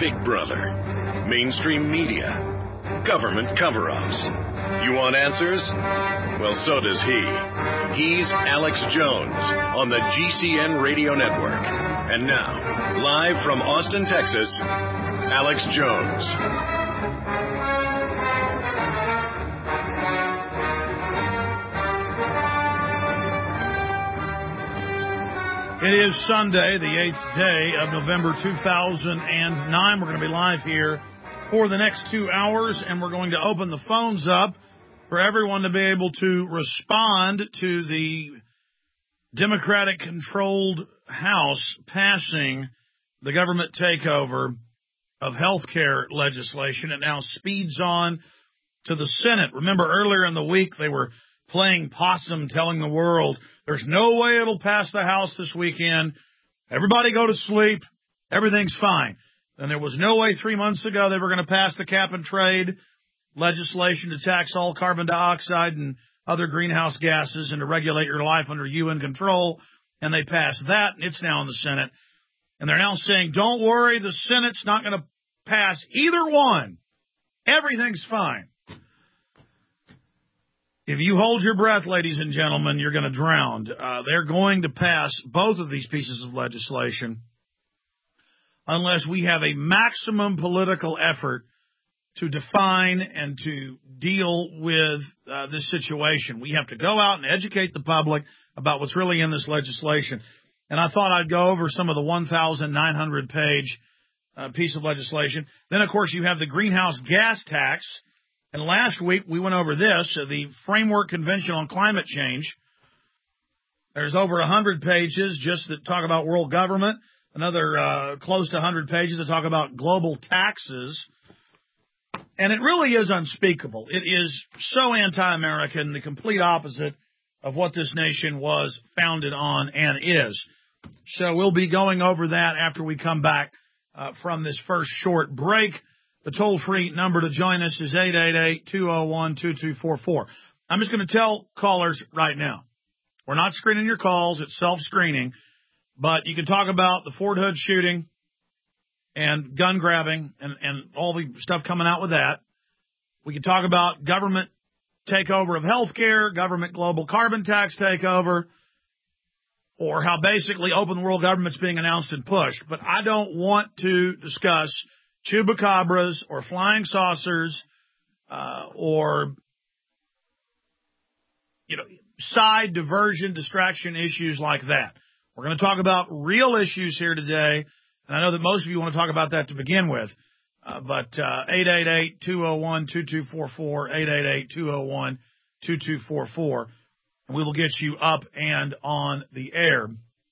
Big Brother, mainstream media, government cover-ups. You want answers? Well, so does he. He's Alex Jones on the GCN Radio Network. And now, live from Austin, Texas, Alex Jones. It is Sunday, the 8th day of November 2009. We're going to be live here for the next 2 hours, and we're going to open the phones up for everyone to be able to respond to the Democratic-controlled House passing the government takeover of health care legislation. It now speeds on to the Senate. Remember, earlier in the week, they were playing possum, telling the world, there's no way it'll pass the House this weekend. Everybody go to sleep. Everything's fine. And there was no way 3 months ago they were going to pass the cap and trade legislation to tax all carbon dioxide and other greenhouse gases and to regulate your life under UN control. And they passed that, and it's now in the Senate. And they're now saying, don't worry, the Senate's not going to pass either one. Everything's fine. If you hold your breath, ladies and gentlemen, you're going to drown. They're going to pass both of these pieces of legislation unless we have a maximum political effort to define and to deal with this situation. We have to go out and educate the public about what's really in this legislation. And I thought I'd go over some of the 1,900-page piece of legislation. Then, of course, you have the greenhouse gas tax. And last week, we went over this, the Framework Convention on Climate Change. There's over 100 pages just that talk about world government, another close to 100 pages that talk about global taxes. And it really is unspeakable. It is so anti-American, the complete opposite of what this nation was founded on and is. So we'll be going over that after we come back from this first short break. The toll-free number to join us is 888-201-2244. I'm just going to tell callers right now, we're not screening your calls. It's self-screening. But you can talk about the Fort Hood shooting and gun grabbing and all the stuff coming out with that. We can talk about government takeover of health care, government global carbon tax takeover, or how basically open world government's being announced and pushed. But I don't want to discuss chupacabras or flying saucers or, side diversion, distraction issues like that. We're going to talk about real issues here today, and I know that most of you want to talk about that to begin with. But 888-201-2244, 888-201-2244, and we will get you up and on the air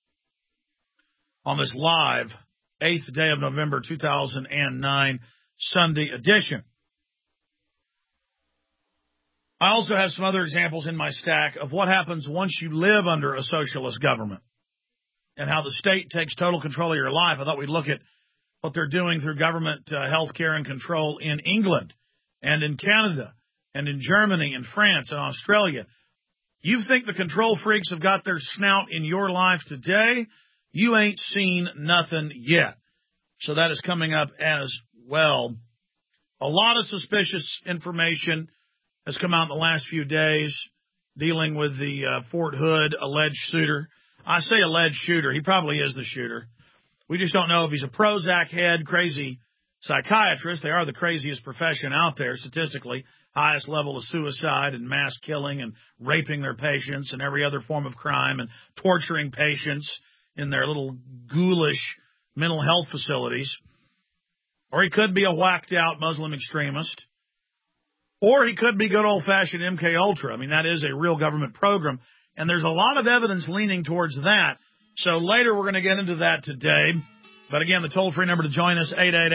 on this live 8th day of November 2009 Sunday edition. I also have some other examples in my stack of what happens once you live under a socialist government and how the state takes total control of your life. I thought we'd look at what they're doing through government health care and control in England and in Canada and in Germany and France and Australia. You think the control freaks have got their snout in your life today? You ain't seen nothing yet. So that is coming up as well. A lot of suspicious information has come out in the last few days dealing with the Fort Hood alleged shooter. I say alleged shooter. He probably is the shooter. We just don't know if he's a Prozac head, crazy psychiatrist. They are the craziest profession out there statistically. Highest level of suicide and mass killing and raping their patients and every other form of crime and torturing patients in their little ghoulish mental health facilities. Or he could be a whacked-out Muslim extremist. Or he could be good old-fashioned MK Ultra. I mean, that is a real government program. And there's a lot of evidence leaning towards that. So later we're going to get into that today. But again, the toll-free number to join us,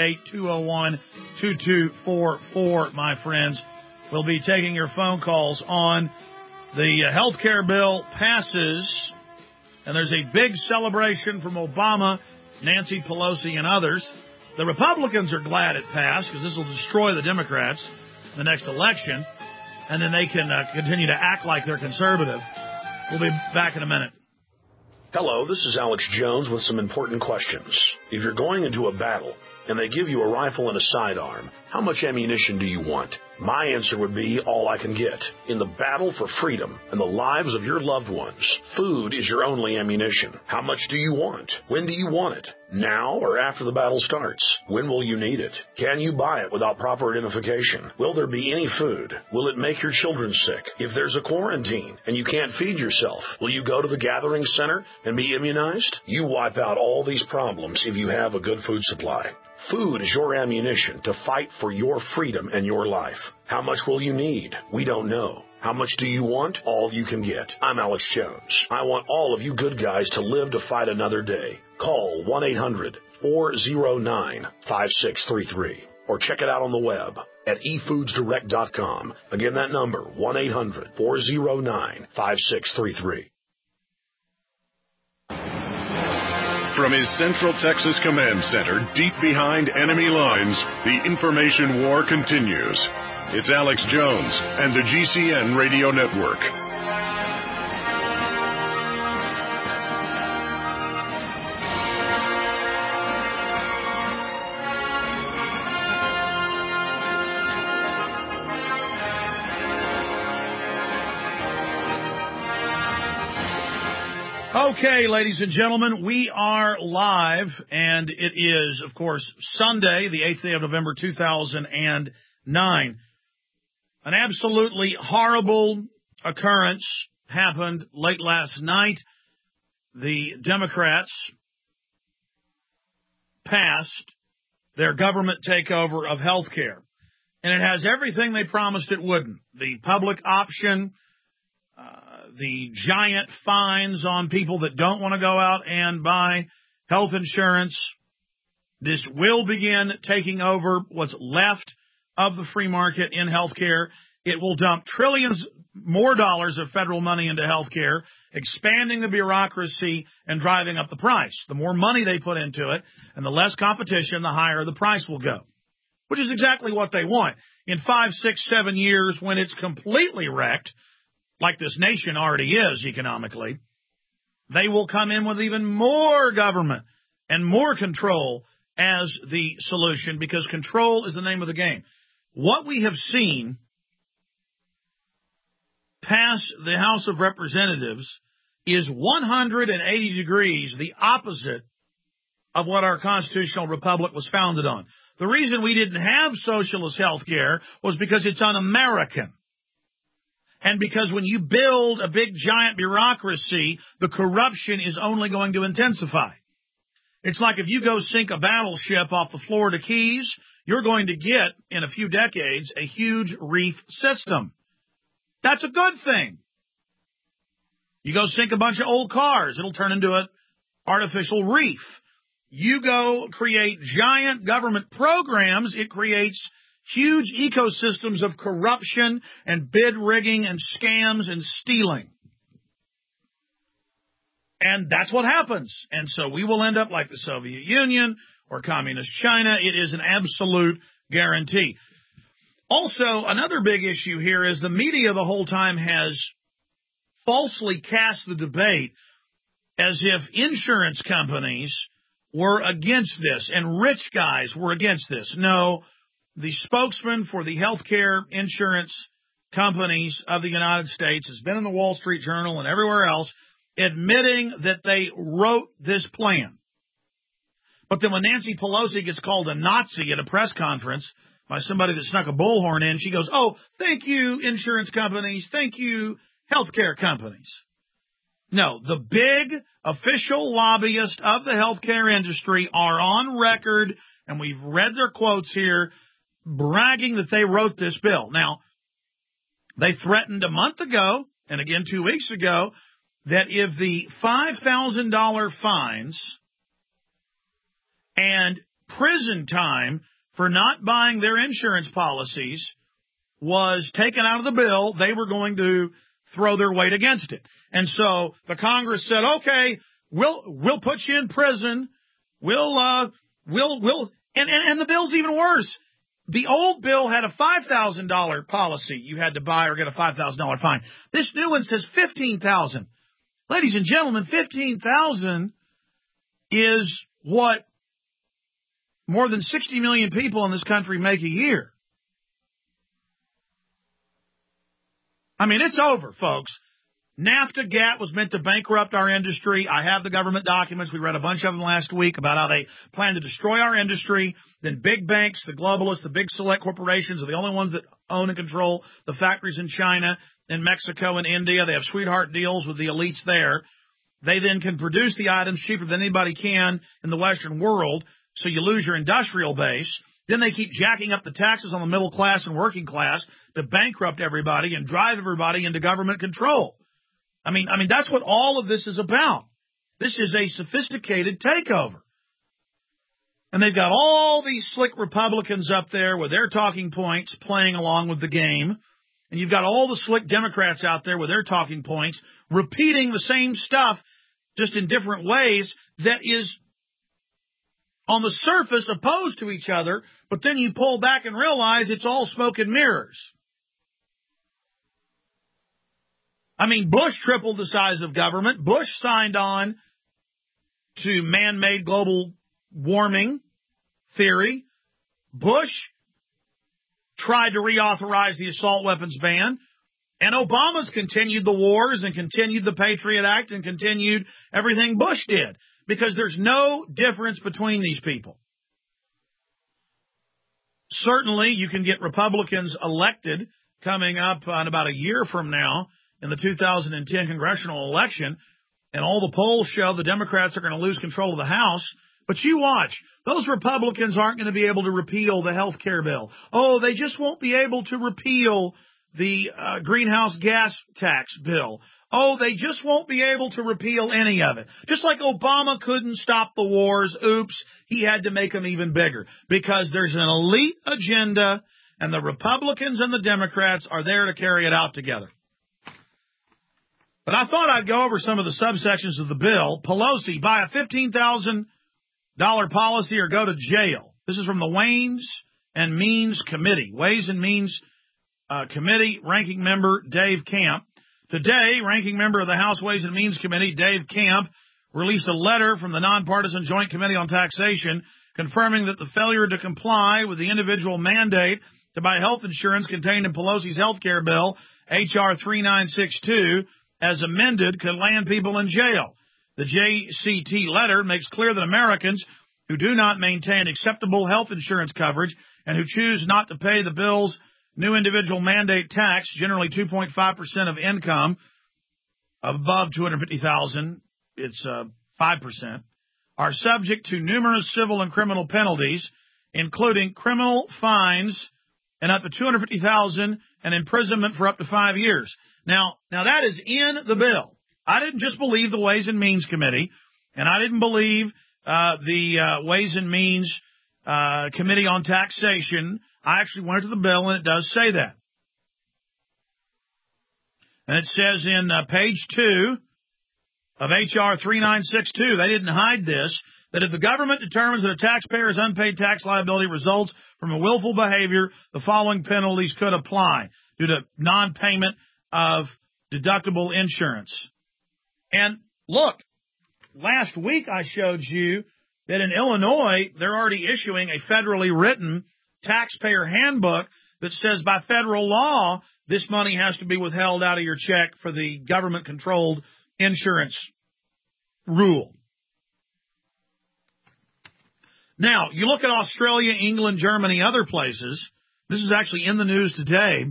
888-201-2244, my friends. We'll be taking your phone calls on the health care bill passes. And there's a big celebration from Obama, Nancy Pelosi, and others. The Republicans are glad it passed because this will destroy the Democrats in the next election. And then they can continue to act like they're conservative. We'll be back in a minute. Hello, this is Alex Jones with some important questions. If you're going into a battle and they give you a rifle and a sidearm, how much ammunition do you want? My answer would be all I can get. In the battle for freedom and the lives of your loved ones, food is your only ammunition. How much do you want? When do you want it? Now or after the battle starts? When will you need it? Can you buy it without proper identification? Will there be any food? Will it make your children sick? If there's a quarantine and you can't feed yourself, will you go to the gathering center and be immunized? You wipe out all these problems if you have a good food supply. Food is your ammunition to fight for your freedom and your life. How much will you need? We don't know. How much do you want? All you can get. I'm Alex Jones. I want all of you good guys to live to fight another day. Call 1-800-409-5633 or check it out on the web at efoodsdirect.com. Again, that number, 1-800-409-5633. From his Central Texas Command Center, deep behind enemy lines, the information war continues. It's Alex Jones and the GCN Radio Network. Okay, ladies and gentlemen, we are live, and it is, of course, Sunday, the 8th day of November, 2009. An absolutely horrible occurrence happened late last night. The Democrats passed their government takeover of health care, and it has everything they promised it wouldn't. The public option, the giant fines on people that don't want to go out and buy health insurance. This will begin taking over what's left of the free market in health care. It will dump trillions more dollars of federal money into health care, expanding the bureaucracy and driving up the price. The more money they put into it and the less competition, the higher the price will go, which is exactly what they want. In 5, 6, 7 years, when it's completely wrecked, like this nation already is economically, they will come in with even more government and more control as the solution, because control is the name of the game. What we have seen pass the House of Representatives is 180 degrees the opposite of what our constitutional republic was founded on. The reason we didn't have socialist health care was because it's un-American. And because when you build a big giant bureaucracy, the corruption is only going to intensify. It's like if you go sink a battleship off the Florida Keys, you're going to get, in a few decades, a huge reef system. That's a good thing. You go sink a bunch of old cars, it'll turn into an artificial reef. You go create giant government programs, it creates huge ecosystems of corruption and bid rigging and scams and stealing. And that's what happens. And so we will end up like the Soviet Union or communist China. It is an absolute guarantee. Also, another big issue here is the media the whole time has falsely cast the debate as if insurance companies were against this and rich guys were against this. No. The spokesman for the healthcare insurance companies of the United States has been in the Wall Street Journal and everywhere else admitting that they wrote this plan. But then when Nancy Pelosi gets called a Nazi at a press conference by somebody that snuck a bullhorn in, she goes, "Oh, thank you, insurance companies. Thank you, healthcare companies." No, the big official lobbyists of the healthcare industry are on record, and we've read their quotes here, bragging that they wrote this bill. Now, they threatened a month ago, and again 2 weeks ago, that if the $5,000 fines and prison time for not buying their insurance policies was taken out of the bill, they were going to throw their weight against it. And so the Congress said, okay, we'll put you in prison. And the bill's even worse. The old bill had a $5,000 policy you had to buy or get a $5,000 fine. This new one says $15,000. Ladies and gentlemen, $15,000 is what more than 60 million people in this country make a year. I mean, it's over, folks. NAFTA GATT was meant to bankrupt our industry. I have the government documents. We read a bunch of them last week about how they plan to destroy our industry. Then big banks, the globalists, the big select corporations are the only ones that own and control the factories in China, in Mexico, and India. They have sweetheart deals with the elites there. They then can produce the items cheaper than anybody can in the Western world, so you lose your industrial base. Then they keep jacking up the taxes on the middle class and working class to bankrupt everybody and drive everybody into government control. I mean, that's what all of this is about. This is a sophisticated takeover. And they've got all these slick Republicans up there with their talking points playing along with the game. And you've got all the slick Democrats out there with their talking points repeating the same stuff just in different ways that is on the surface opposed to each other, but then you pull back and realize it's all smoke and mirrors. I mean, Bush tripled the size of government. Bush signed on to man-made global warming theory. Bush tried to reauthorize the assault weapons ban. And Obama's continued the wars and continued the Patriot Act and continued everything Bush did, because there's no difference between these people. Certainly, you can get Republicans elected coming up in about a year from now in the 2010 congressional election, and all the polls show the Democrats are going to lose control of the House. But you watch. Those Republicans aren't going to be able to repeal the health care bill. Oh, they just won't be able to repeal the greenhouse gas tax bill. Oh, they just won't be able to repeal any of it. Just like Obama couldn't stop the wars. Oops, he had to make them even bigger, because there's an elite agenda, and the Republicans and the Democrats are there to carry it out together. But I thought I'd go over some of the subsections of the bill. Pelosi, buy a $15,000 policy or go to jail. This is from the Ways and Means Committee. Ways and Means Committee, Ranking Member Dave Camp. Today, Ranking Member of the House Ways and Means Committee, Dave Camp, released a letter from the Nonpartisan Joint Committee on Taxation confirming that the failure to comply with the individual mandate to buy health insurance contained in Pelosi's health care bill, H.R. 3962, as amended, could land people in jail. The JCT letter makes clear that Americans who do not maintain acceptable health insurance coverage and who choose not to pay the bill's new individual mandate tax, generally 2.5% of income, above $250,000, it's 5%, are subject to numerous civil and criminal penalties, including criminal fines and up to $250,000 and imprisonment for up to 5 years. Now that is in the bill. I didn't just believe the Ways and Means Committee, and I didn't believe the Ways and Means Committee on Taxation. I actually went to the bill, and it does say that. And it says in page 2 of H.R. 3962, they didn't hide this, that if the government determines that a taxpayer's unpaid tax liability results from a willful behavior, the following penalties could apply due to non-payment of deductible insurance. And look, last week I showed you that in Illinois, they're already issuing a federally written taxpayer handbook that says by federal law, this money has to be withheld out of your check for the government-controlled insurance rule. Now, you look at Australia, England, Germany, other places. This is actually in the news today.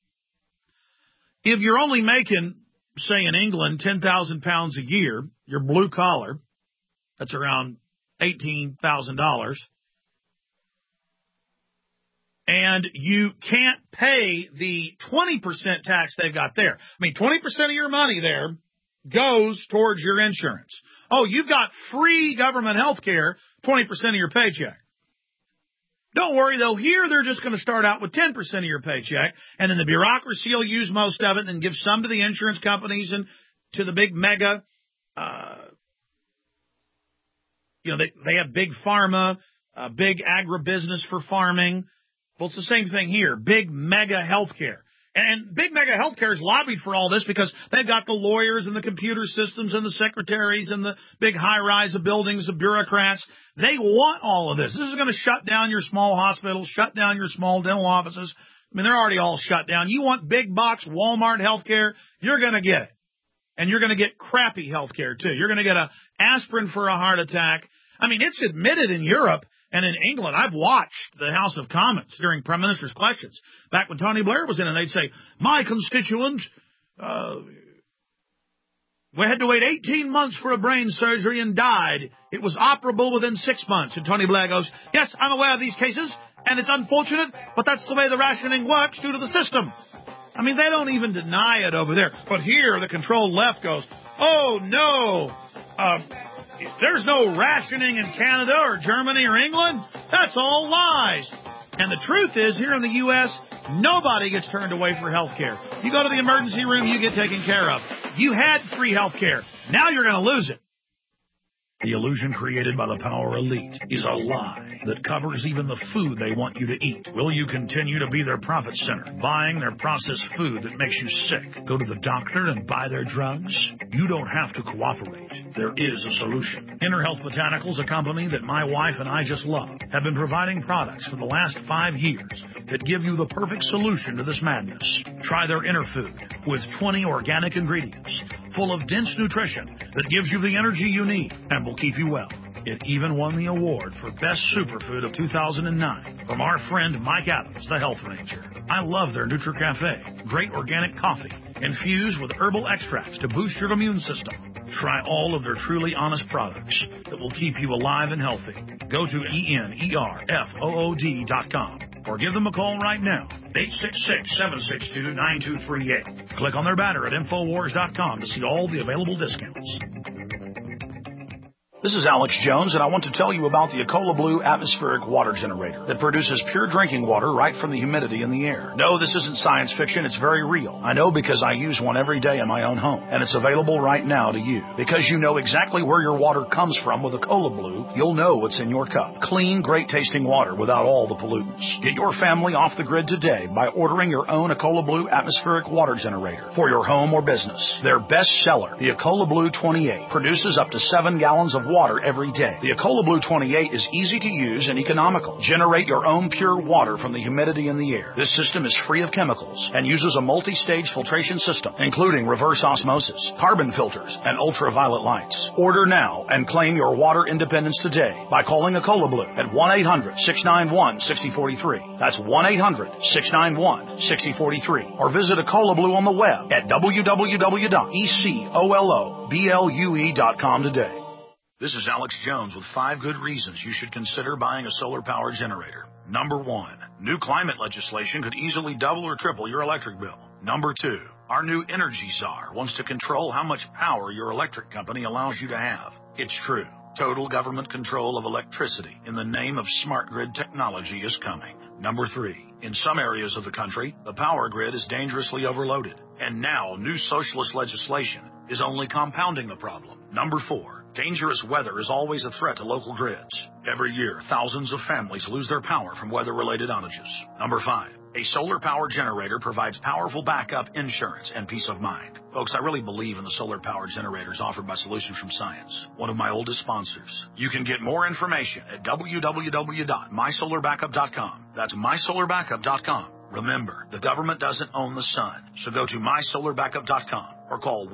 If you're only making, say in England, 10,000 pounds a year, your blue collar, that's around $18,000, and you can't pay the 20% tax they've got there. I mean, 20% of your money there goes towards your insurance. Oh, you've got free government health care, 20% of your paycheck. Don't worry, though. Here, they're just going to start out with 10% of your paycheck, and then the bureaucracy will use most of it and then give some to the insurance companies and to the big mega, they have big pharma, big agribusiness for farming. Well, it's the same thing here. Big mega healthcare. And big mega healthcare's lobbied for all this because they've got the lawyers and the computer systems and the secretaries and the big high-rise of buildings, the bureaucrats. They want all of this. This is going to shut down your small hospitals, shut down your small dental offices. I mean, they're already all shut down. You want big box Walmart healthcare, you're going to get it. And you're going to get crappy healthcare, too. You're going to get an aspirin for a heart attack. I mean, it's admitted in Europe and in England. I've watched the House of Commons during Prime Minister's questions. Back when Tony Blair was in, and they'd say, my constituent, we had to wait 18 months for a brain surgery and died. It was operable within 6 months. And Tony Blair goes, yes, I'm aware of these cases, and it's unfortunate, but that's the way the rationing works due to the system. I mean, they don't even deny it over there. But here, the controlled left goes, oh, no, there's no rationing in Canada or Germany or England. That's all lies. And the truth is, here in the U.S., nobody gets turned away for health care. You go to the emergency room, you get taken care of. You had free health care. Now you're going to lose it. The illusion created by the power elite is a lie that covers even the food they want you to eat. Will you continue to be their profit center, buying their processed food that makes you sick? Go to the doctor and buy their drugs? You don't have to cooperate. There is a solution. Inner Health Botanicals, a company that my wife and I just love, have been providing products for the last 5 years that give you the perfect solution to this madness. Try their Inner Food with 20 organic ingredients, full of dense nutrition that gives you the energy you need and will keep you well. It even won the award for Best Superfood of 2009 from our friend Mike Adams, the Health Ranger. I love their NutriCafe, great organic coffee, infused with herbal extracts to boost your immune system. Try all of their truly honest products that will keep you alive and healthy. Go to ENERFOOD.com or give them a call right now, 866-762-9238. Click on their banner at Infowars.com to see all the available discounts. This is Alex Jones, and I want to tell you about the Ecola Blue atmospheric water generator that produces pure drinking water right from the humidity in the air. No, this isn't science fiction. It's very real. I know because I use one every day in my own home, and it's available right now to you. Because you know exactly where your water comes from with Ecola Blue, you'll know what's in your cup. Clean, great-tasting water without all the pollutants. Get your family off the grid today by ordering your own Ecola Blue atmospheric water generator for your home or business. Their best seller, the Ecola Blue 28, produces up to 7 gallons of water every day. The Ecola Blue 28 is easy to use and economical. Generate your own pure water from the humidity in the air. This system is free of chemicals and uses a multi-stage filtration system, including reverse osmosis, carbon filters, and ultraviolet lights. Order now and claim your water independence today by calling Ecola Blue at 1-800-691-6043. That's 1-800-691-6043. Or visit Ecola Blue on the web at www.ecoloblu.com today. This is Alex Jones with 5 good reasons you should consider buying a solar power generator. Number 1, new climate legislation could easily double or triple your electric bill. Number 2, our new Energy Czar wants to control how much power your electric company allows you to have. It's true. Total government control of electricity in the name of smart grid technology is coming. Number 3, in some areas of the country, the power grid is dangerously overloaded. And now new socialist legislation is only compounding the problem. Number 4, dangerous weather is always a threat to local grids. Every year, thousands of families lose their power from weather-related outages. Number 5, a solar power generator provides powerful backup insurance and peace of mind. Folks, I really believe in the solar power generators offered by Solutions from Science, one of my oldest sponsors. You can get more information at www.mysolarbackup.com. That's mysolarbackup.com. Remember, the government doesn't own the sun, so go to mysolarbackup.com or call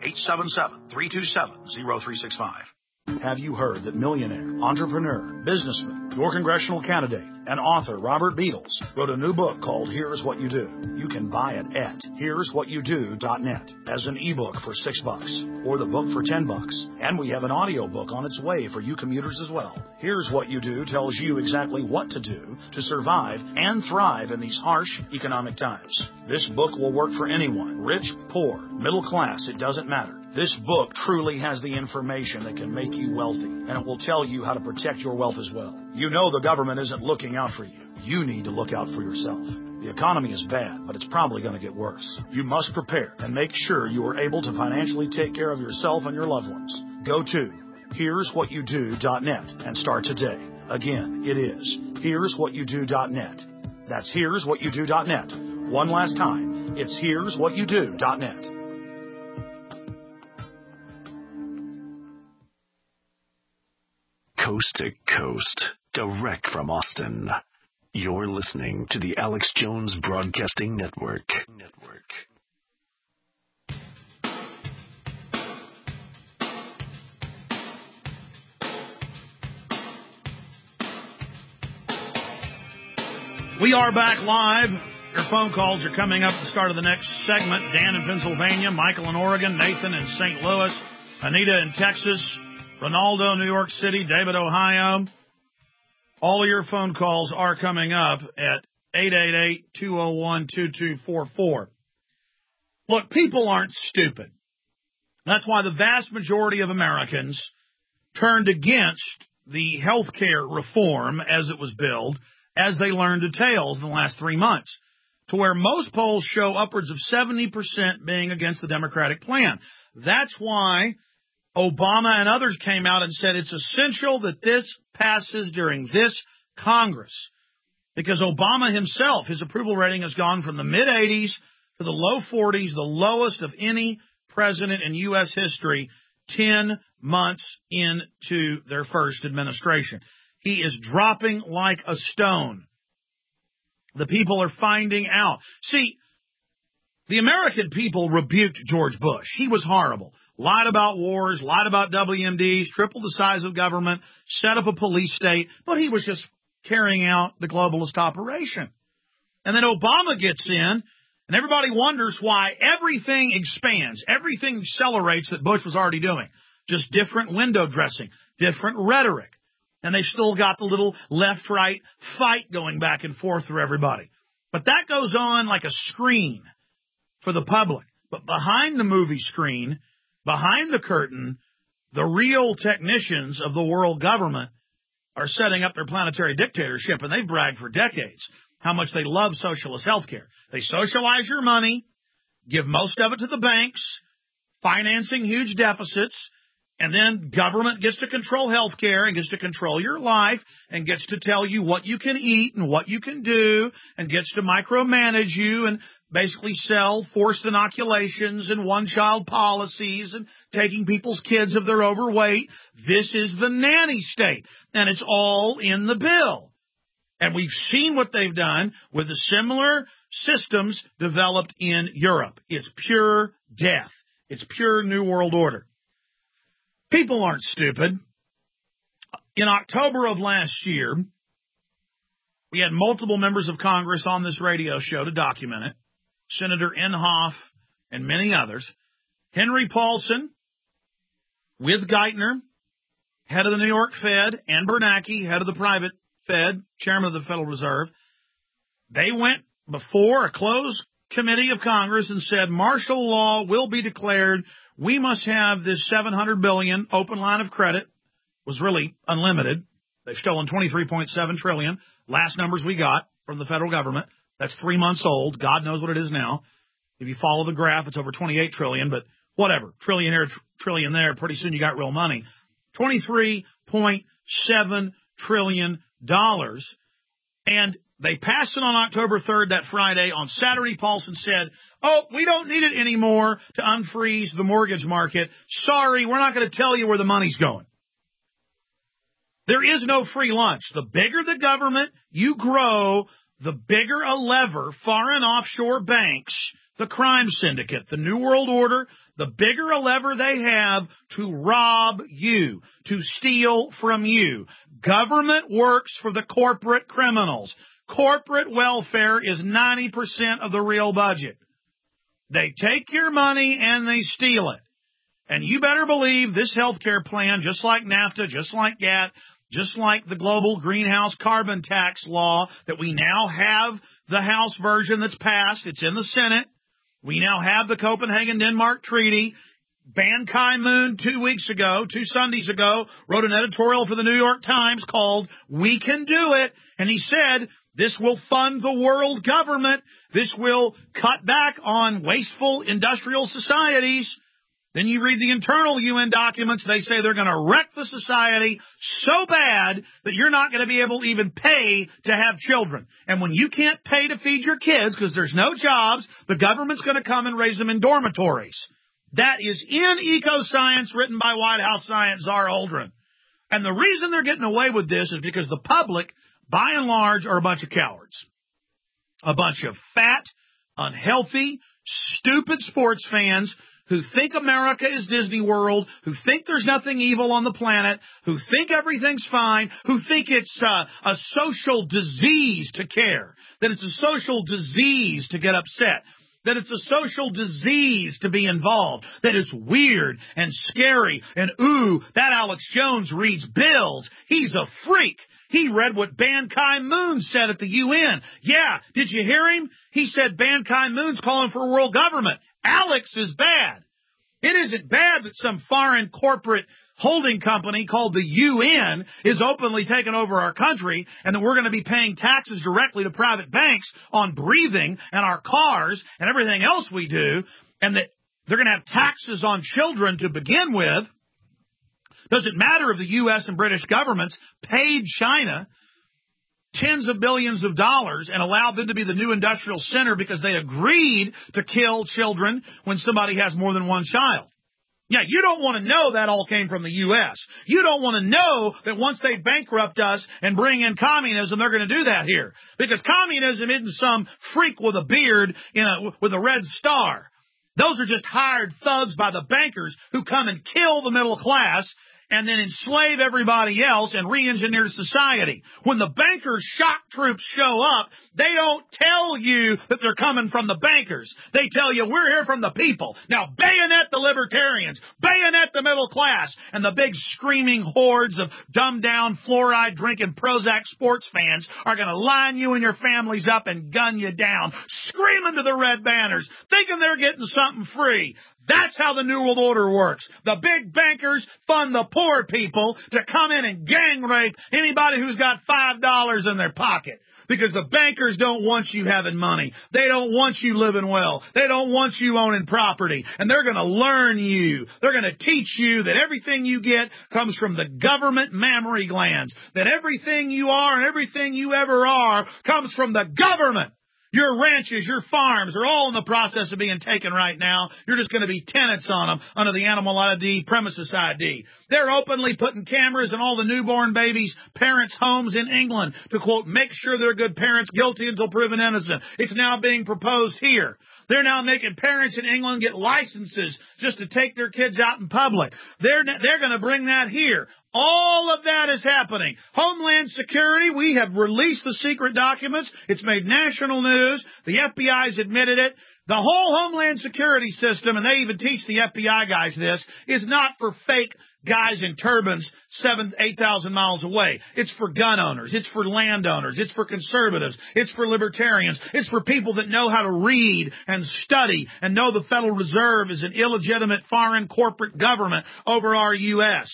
1-877-327-0365. Have you heard that millionaire, entrepreneur, businessman, your congressional candidate, and author Robert Beatles wrote a new book called Here's What You Do? You can buy it at here'swhatyoudO.net as an ebook for $6 or the book for $10. And we have an audio book on its way for you commuters as well. Here's What You Do tells you exactly what to do to survive and thrive in these harsh economic times. This book will work for anyone, rich, poor, middle class, it doesn't matter. This book truly has the information that can make you wealthy, and it will tell you how to protect your wealth as well. You know the government isn't looking out for you. You need to look out for yourself. The economy is bad, but it's probably going to get worse. You must prepare and make sure you are able to financially take care of yourself and your loved ones. Go to here'swhatyoudO.net and start today. Again, it is here'swhatyoudO.net. That's here'swhatyoudO.net. One last time, It's here'swhatyoudo.net. Coast to coast, direct from Austin. You're listening to the Alex Jones Broadcasting Network. We are back live. Your phone calls are coming up at the start of the next segment. Dan in Pennsylvania, Michael in Oregon, Nathan in St. Louis, Anita in Texas, Ronaldo, New York City, David, Ohio. All of your phone calls are coming up at 888-201-2244. Look, people aren't stupid. That's why the vast majority of Americans turned against the health care reform as it was billed, as they learned details in the last 3 months, to where most polls show upwards of 70% being against the Democratic plan. That's why Obama and others came out and said it's essential that this passes during this Congress, because Obama himself, his approval rating has gone from the mid-80s to the low 40s, the lowest of any president in U.S. history, 10 months into their first administration. He is dropping like a stone. The people are finding out. See, the American people rebuked George Bush. He was horrible. Lied about wars, lied about WMDs, tripled the size of government, set up a police state, but he was just carrying out the globalist operation. And then Obama gets in, and everybody wonders why everything expands, everything accelerates that Bush was already doing. Just different window dressing, different rhetoric. And they've still got the little left-right fight going back and forth through everybody. But that goes on like a screen for the public. But behind the movie screen, behind the curtain, the real technicians of the world government are setting up their planetary dictatorship, and they've bragged for decades how much they love socialist health care. They socialize your money, give most of it to the banks, financing huge deficits, and then government gets to control health care and gets to control your life and gets to tell you what you can eat and what you can do and gets to micromanage you and basically sell forced inoculations and one-child policies and taking people's kids if they're overweight. This is the nanny state, and it's all in the bill. And we've seen what they've done with the similar systems developed in Europe. It's pure death. It's pure New World Order. People aren't stupid. In October of last year, we had multiple members of Congress on this radio show to document it. Senator Inhofe and many others. Henry Paulson with Geithner, head of the New York Fed, and Bernanke, head of the private Fed, chairman of the Federal Reserve. They went before a closed committee of Congress and said martial law will be declared. We must have this $700 billion open line of credit. Was really unlimited. They've stolen $23.7 trillion. Last numbers we got from the federal government. That's 3 months old. God knows what it is now. If you follow the graph, it's over $28 trillion, but whatever. Trillion here, trillion there. Pretty soon you got real money. $23.7 trillion. And they passed it on October 3rd, that Friday. On Saturday, Paulson said, we don't need it anymore to unfreeze the mortgage market. Sorry, we're not going to tell you where the money's going. There is no free lunch. The bigger the government you grow, the bigger a lever foreign offshore banks, the crime syndicate, the New World Order, the bigger a lever they have to rob you, to steal from you. Government works for the corporate criminals. Corporate welfare is 90% of the real budget. They take your money and they steal it. And you better believe this health care plan, just like NAFTA, just like GATT, just like the global greenhouse carbon tax law that we now have the House version that's passed. It's in the Senate. We now have the Copenhagen-Denmark Treaty. Ban Ki-moon 2 weeks ago, 2 Sundays ago, wrote an editorial for the New York Times called We Can Do It. And he said, this will fund the world government. This will cut back on wasteful industrial societies. Then you read the internal UN documents. They say they're going to wreck the society so bad that you're not going to be able to even pay to have children. And when you can't pay to feed your kids because there's no jobs, the government's going to come and raise them in dormitories. That is in Ecoscience, written by White House science czar Holdren. And the reason they're getting away with this is because the public, by and large, are a bunch of cowards. A bunch of fat, unhealthy, stupid sports fans who think America is Disney World, who think there's nothing evil on the planet, who think everything's fine, who think it's a social disease to care, that it's a social disease to get upset, that it's a social disease to be involved, that it's weird and scary, and ooh, that Alex Jones reads bills. He's a freak. He read what Ban Ki-moon said at the UN. Yeah, did you hear him? He said Ban Ki-moon's calling for a world government. Alex is bad. It isn't bad that some foreign corporate holding company called the UN is openly taking over our country and that we're going to be paying taxes directly to private banks on breathing and our cars and everything else we do, and that they're going to have taxes on children to begin with. Doesn't matter if the U.S. and British governments paid China tens of billions of dollars and allowed them to be the new industrial center because they agreed to kill children when somebody has more than one child. Yeah, you don't want to know that all came from the U.S. You don't want to know that once they bankrupt us and bring in communism, they're going to do that here. Because communism isn't some freak with a beard with a red star. Those are just hired thugs by the bankers who come and kill the middle class and then enslave everybody else and re-engineer society. When the bankers' shock troops show up, they don't tell you that they're coming from the bankers. They tell you, we're here from the people. Now bayonet the libertarians, bayonet the middle class, and the big screaming hordes of dumbed-down, fluoride-drinking Prozac sports fans are going to line you and your families up and gun you down, screaming to the red banners, thinking they're getting something free. That's how the New World Order works. The big bankers fund the poor people to come in and gang rape anybody who's got $5 in their pocket. Because the bankers don't want you having money. They don't want you living well. They don't want you owning property. And they're going to learn you. They're going to teach you that everything you get comes from the government mammary glands. That everything you are and everything you ever are comes from the government. Your ranches, your farms are all in the process of being taken right now. You're just going to be tenants on them under the animal ID, premises ID. They're openly putting cameras in all the newborn babies' parents' homes in England to, quote, make sure they're good parents, guilty until proven innocent. It's now being proposed here. They're now making parents in England get licenses just to take their kids out in public. They're going to bring that here. All of that is happening. Homeland Security, we have released the secret documents. It's made national news. The FBI's admitted it. The whole Homeland Security system, and they even teach the FBI guys this, is not for fake guys in turbans 8,000 miles away. It's for gun owners. It's for landowners. It's for conservatives. It's for libertarians. It's for people that know how to read and study and know the Federal Reserve is an illegitimate foreign corporate government over our U.S.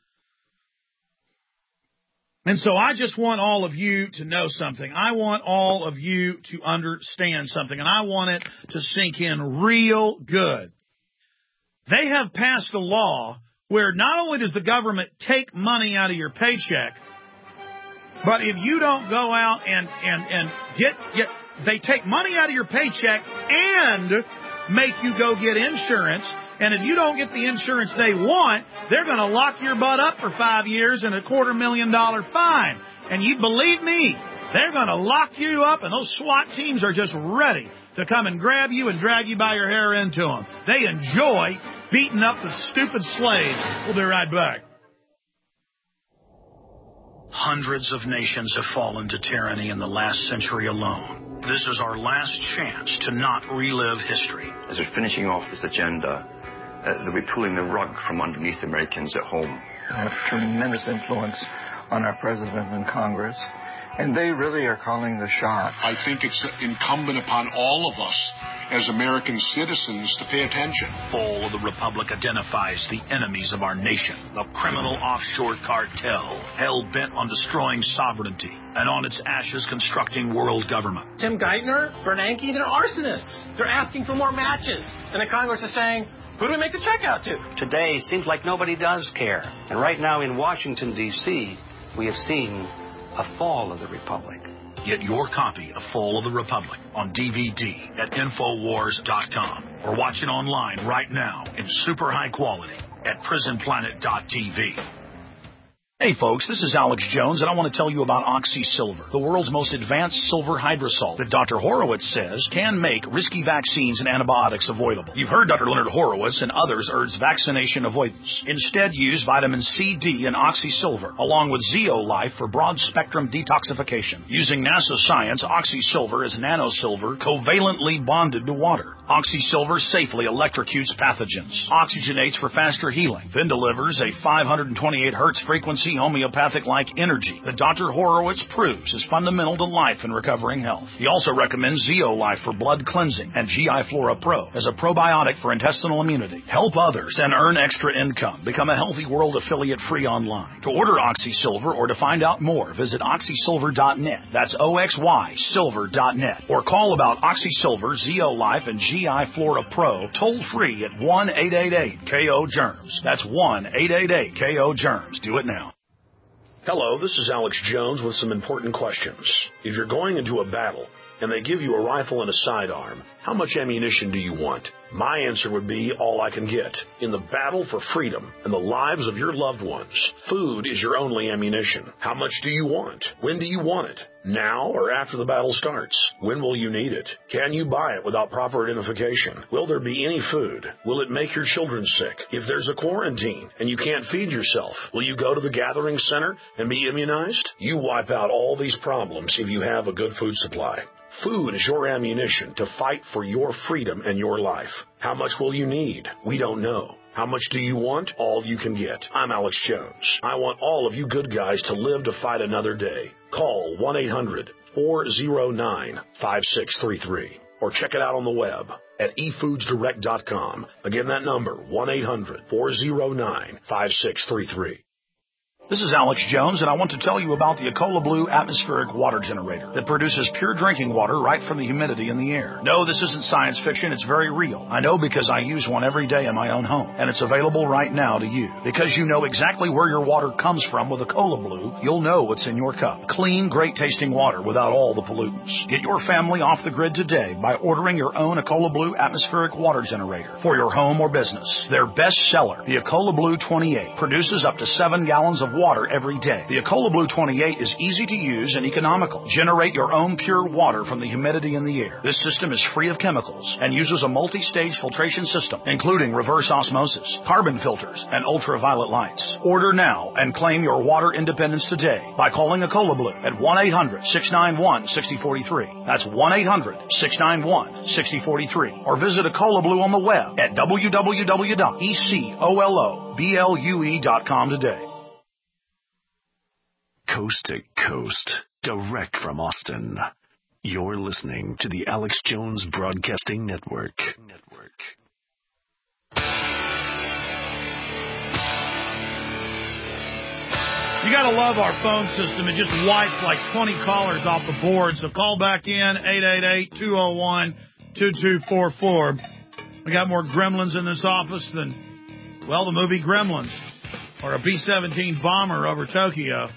And so I just want all of you to know something. I want all of you to understand something, and I want it to sink in real good. They have passed a law where not only does the government take money out of your paycheck, but if you don't go out and get they take money out of your paycheck and make you go get insurance. And if you don't get the insurance they want, they're going to lock your butt up for 5 years and a $250,000 fine. And you believe me, they're going to lock you up, and those SWAT teams are just ready to come and grab you and drag you by your hair into them. They enjoy beating up the stupid slaves. We'll be right back. Hundreds of nations have fallen to tyranny in the last century alone. This is our last chance to not relive history. As we're finishing off this agenda, they'll be pulling the rug from underneath Americans at home. They have tremendous influence on our president and Congress, and they really are calling the shots. I think it's incumbent upon all of us as American citizens to pay attention. Fall of the Republic identifies the enemies of our nation, the criminal offshore cartel, hell-bent on destroying sovereignty, and on its ashes constructing world government. Tim Geithner, Bernanke, they're arsonists. They're asking for more matches. And the Congress is saying, Who do we make the check out to? Today seems like nobody does care. And right now in Washington, D.C., we have seen a fall of the Republic. Get your copy of Fall of the Republic on DVD at Infowars.com or watch it online right now in super high quality at PrisonPlanet.tv. Hey folks, this is Alex Jones, and I want to tell you about OxySilver, the world's most advanced silver hydrosol that Dr. Horowitz says can make risky vaccines and antibiotics avoidable. You've heard Dr. Leonard Horowitz and others urge vaccination avoidance. Instead, use vitamin C, D, and OxySilver, along with Zeolife for broad-spectrum detoxification. Using NASA science, OxySilver is nanosilver covalently bonded to water. OxySilver safely electrocutes pathogens, oxygenates for faster healing, then delivers a 528 Hz frequency homeopathic-like energy that Dr. Horowitz proves is fundamental to life and recovering health. He also recommends Zeolife for blood cleansing and GI Flora Pro as a probiotic for intestinal immunity. Help others and earn extra income. Become a Healthy World affiliate free online. To order OxySilver or to find out more, visit oxysilver.net. That's OXYsilver.net. Or call about OxySilver, Zeolife, and GI Flora Pro toll free at 1-888-KO-GERMS. That's 1-888-KO-GERMS. Do it now. Hello, this is Alex Jones with some important questions. If you're going into a battle and they give you a rifle and a sidearm, how much ammunition do you want? My answer would be all I can get. In the battle for freedom and the lives of your loved ones, food is your only ammunition. How much do you want? When do you want it? Now or after the battle starts? When will you need it? Can you buy it without proper identification? Will there be any food? Will it make your children sick? If there's a quarantine and you can't feed yourself, will you go to the gathering center and be immunized? You wipe out all these problems if you have a good food supply. Food is your ammunition to fight for your freedom and your life. How much will you need? We don't know. How much do you want? All you can get. I'm Alex Jones. I want all of you good guys to live to fight another day. Call 1-800-409-5633 or check it out on the web at efoodsdirect.com. Again, that number, 1-800-409-5633. This is Alex Jones, and I want to tell you about the Ecola Blue atmospheric water generator that produces pure drinking water right from the humidity in the air. No, this isn't science fiction. It's very real. I know because I use one every day in my own home, and it's available right now to you. Because you know exactly where your water comes from with Ecola Blue, you'll know what's in your cup. Clean, great-tasting water without all the pollutants. Get your family off the grid today by ordering your own Ecola Blue atmospheric water generator for your home or business. Their best seller, the Ecola Blue 28, produces up to 7 gallons of water every day. The Ecola Blue 28 is easy to use and economical. Generate your own pure water from the humidity in the air. This system is free of chemicals and uses a multi-stage filtration system, including reverse osmosis, carbon filters, and ultraviolet lights. Order now and claim your water independence today by calling Ecola Blue at 1-800-691-6043. That's 1-800-691-6043. Or visit Ecola Blue on the web at www.ecoloblu.com today. Coast to coast, direct from Austin. You're listening to the Alex Jones Broadcasting Network. You got to love our phone system. It just wipes like 20 callers off the board. So call back in, 888-201-2244. We got more gremlins in this office than, well, the movie Gremlins or a B-17 bomber over Tokyo.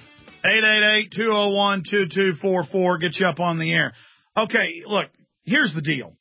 888-201-2244. Get you up on the air. Okay, look, here's the deal.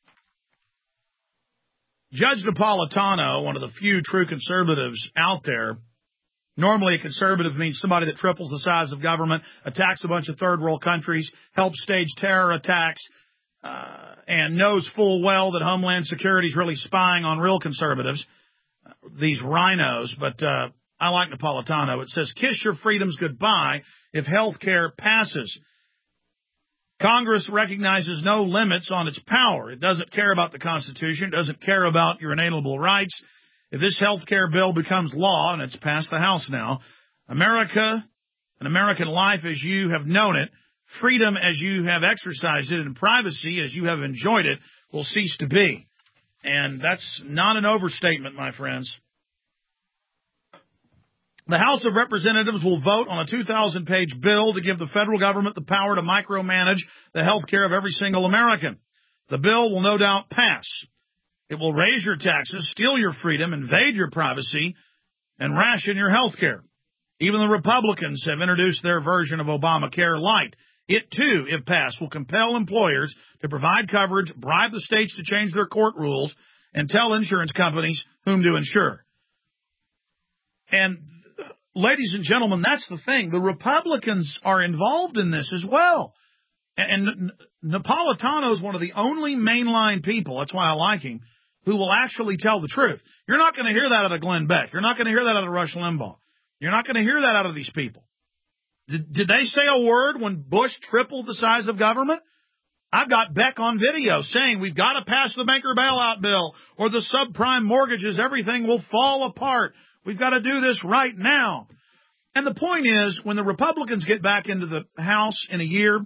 Judge Napolitano, one of the few true conservatives out there, normally a conservative means somebody that triples the size of government, attacks a bunch of third world countries, helps stage terror attacks, and knows full well that Homeland Security is really spying on real conservatives, these rhinos, but I like Napolitano. It says, kiss your freedoms goodbye if health care passes. Congress recognizes no limits on its power. It doesn't care about the Constitution. It doesn't care about your inalienable rights. If this health care bill becomes law, and it's passed the House now, America and American life as you have known it, freedom as you have exercised it, and privacy as you have enjoyed it will cease to be. And that's not an overstatement, my friends. The House of Representatives will vote on a 2,000-page bill to give the federal government the power to micromanage the health care of every single American. The bill will no doubt pass. It will raise your taxes, steal your freedom, invade your privacy, and ration your health care. Even the Republicans have introduced their version of Obamacare Light. It, too, if passed, will compel employers to provide coverage, bribe the states to change their court rules, and tell insurance companies whom to insure. And, ladies and gentlemen, that's the thing. The Republicans are involved in this as well. And Napolitano is one of the only mainline people, that's why I like him, who will actually tell the truth. You're not going to hear that out of Glenn Beck. You're not going to hear that out of Rush Limbaugh. You're not going to hear that out of these people. Did they say a word when Bush tripled the size of government? I've got Beck on video saying we've got to pass the banker bailout bill or the subprime mortgages. Everything will fall apart. We've got to do this right now. And the point is, when the Republicans get back into the House in a year,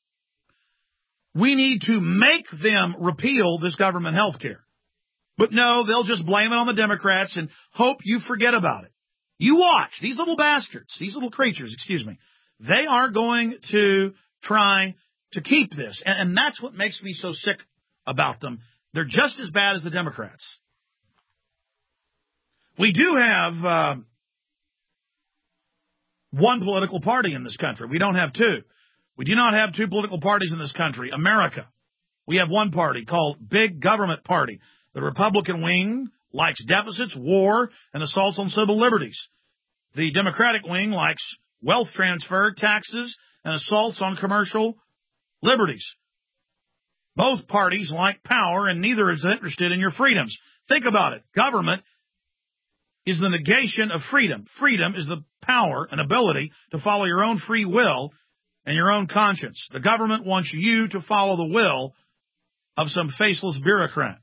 we need to make them repeal this government health care. But no, they'll just blame it on the Democrats and hope you forget about it. You watch. These little bastards, these little creatures, they are going to try to keep this. And that's what makes me so sick about them. They're just as bad as the Democrats. We do have one political party in this country. We don't have two. We do not have two political parties in this country. America. We have one party called Big Government Party. The Republican wing likes deficits, war, and assaults on civil liberties. The Democratic wing likes wealth transfer, taxes, and assaults on commercial liberties. Both parties like power, and neither is interested in your freedoms. Think about it. Government is the negation of freedom. Freedom is the power and ability to follow your own free will and your own conscience. The government wants you to follow the will of some faceless bureaucrat.